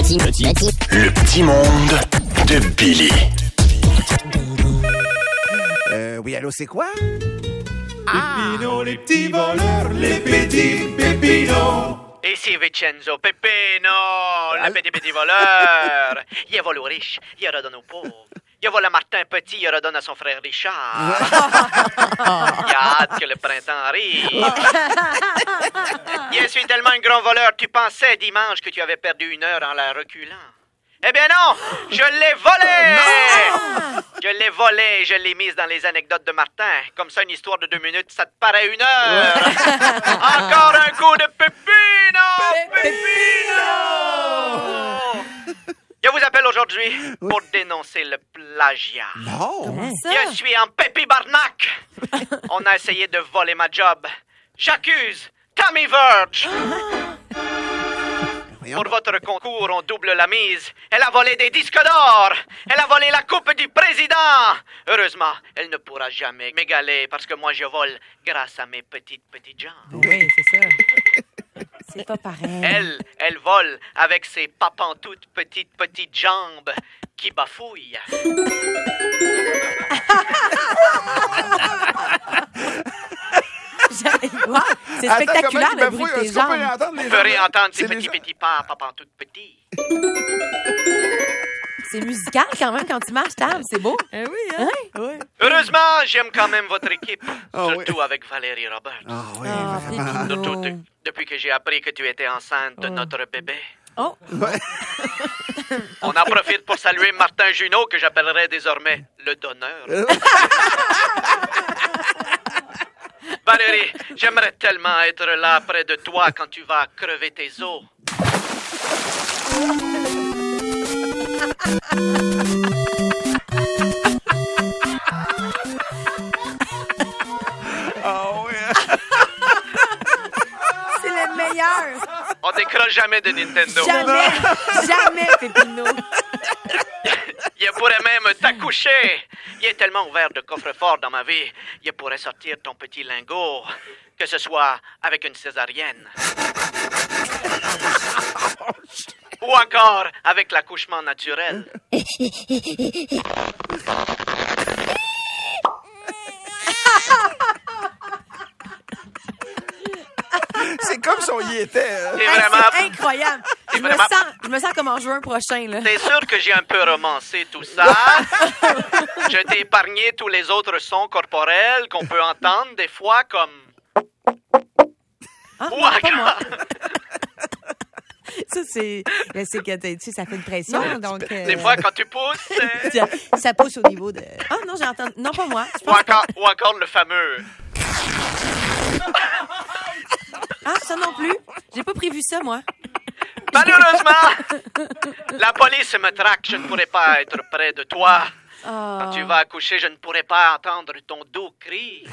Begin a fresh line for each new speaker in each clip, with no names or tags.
Le petit monde de Billy.
Oui, allô, c'est quoi?
Pépino, les petits voleurs, les petits Pépino.
Ici Vincenzo Peppino, le petit voleur. Il vole aux riches, il redonne aux pauvres. Il vole à Martin Petit, il redonne à son frère Richard. Il a hâte que le printemps arrive. Je suis tellement un grand voleur, tu pensais dimanche que tu avais perdu 1 heure en la reculant. Eh bien non, je l'ai volé! Je l'ai volé et je l'ai mise dans les anecdotes de Martin. Comme ça, une histoire de 2 minutes, ça te paraît 1 heure. Encore un coup de Peppino! Peppino! Je vous appelle aujourd'hui pour dénoncer le plagiat.
Non!
Je suis en Pépi Barnac. On a essayé de voler ma job. J'accuse Tammy Verge. Pour votre concours, on double la mise. Elle a volé des disques d'or. Elle a volé la coupe du président. Heureusement, elle ne pourra jamais m'égaler parce que moi, je vole grâce à mes petites jambes.
Oui, c'est ça. C'est pas pareil.
Elle vole avec ses papantoutes petites jambes qui bafouillent.
Wow, c'est spectaculaire, le bruit de tes jambes.
On peut réentendre ces petits pas, papantoutes petits.
C'est musical quand même quand tu marches, Tam. C'est beau.
Oui, hein?
Oui.
Heureusement, j'aime quand même votre équipe. Surtout avec Valérie Roberts.
Ah oui,
Pépino.
Surtout depuis que j'ai appris que tu étais enceinte de notre bébé.
Oh.
Ouais.
On en profite pour saluer Martin Junot, que j'appellerai désormais le donneur. Valérie, j'aimerais tellement être là près de toi quand tu vas crever tes os.
Ah oui.
C'est le meilleur.
On décroche jamais de Nintendo.
Jamais, Pépino.
Il pourrait même t'accoucher. Il est tellement ouvert de coffre-fort dans ma vie. Il pourrait sortir ton petit lingot, que ce soit avec une césarienne. Ou encore avec l'accouchement naturel.
C'est comme si on y était.
C'est
Hey,
vraiment...
c'est incroyable. Je me sens comme en juin prochain, là.
T'es sûr que j'ai un peu romancé tout ça? Je t'ai épargné tous les autres sons corporels qu'on peut entendre des fois comme...
Ah,
Ou
non, pas
encore-
moi. Ça, c'est que, tu sais, ça fait une pression, donc...
Des fois, quand tu pousses...
ça pousse au niveau de... Ah, non, j'ai entendu... Non, pas moi. Je pense
ou encore le fameux...
Ah, ça non plus. J'ai pas prévu ça, moi.
Malheureusement, la police me traque. Je ne pourrai pas être près de toi. Quand tu vas accoucher, je ne pourrai pas entendre ton doux cri.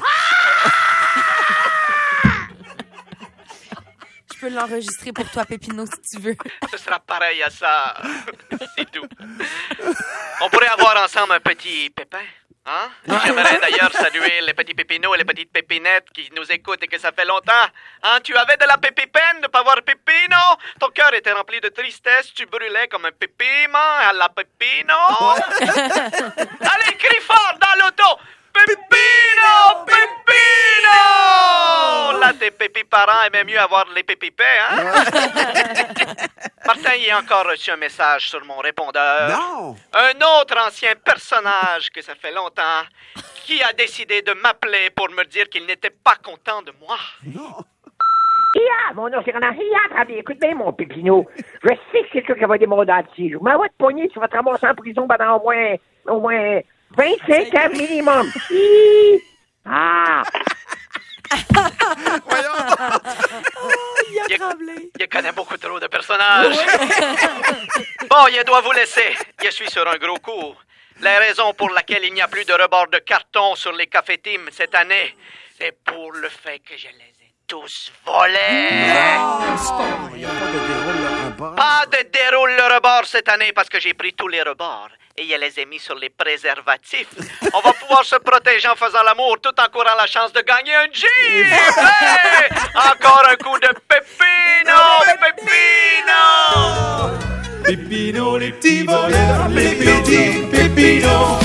Je peux l'enregistrer pour toi, Pépino, si tu veux.
Ce sera pareil à ça. C'est tout. On pourrait avoir ensemble un petit pépin. Hein? J'aimerais d'ailleurs saluer les petits pépinos et les petites pépinettes qui nous écoutent et que ça fait longtemps. Hein? Tu avais de la pépipène de pas voir Pépino? Ton cœur était rempli de tristesse, tu brûlais comme un pépiment à la Pépino. Allez, crie fort dans l'auto! Pépino! Pépino! Là, tes pépiparents aimaient mieux avoir les pépipets, hein? Martin, il a encore reçu un message sur mon répondeur.
Non!
Un autre ancien personnage que ça fait longtemps qui a décidé de m'appeler pour me dire qu'il n'était pas content de moi.
Non!
Ia, mon nom c'est Renan. Ia, écoute bien, mon Pépino. Je sais que c'est toi qui va des mots dans le tige. Mais va te pogner, tu vas te ramasser en prison pendant au moins 25 ans minimum. Hi! Ah!
Il a tremblé.
Il connaît beaucoup trop de personnages. Bon, je dois vous laisser. Je suis sur un gros coup. La raison pour laquelle il n'y a plus de rebord de carton sur les cafés-team cette année, c'est pour le fait que je les ai tous volés.
Il n'y a pas de déroule le rebord.
Pas de déroule le rebord cette année parce que j'ai pris tous les rebords et je les ai mis sur les préservatifs. On va pouvoir se protéger en faisant l'amour tout en courant la chance de gagner un Jeep. Hey! Encore un coup de Pépino! Pépino!
Pépino, les petits voleurs, les petits pépinos.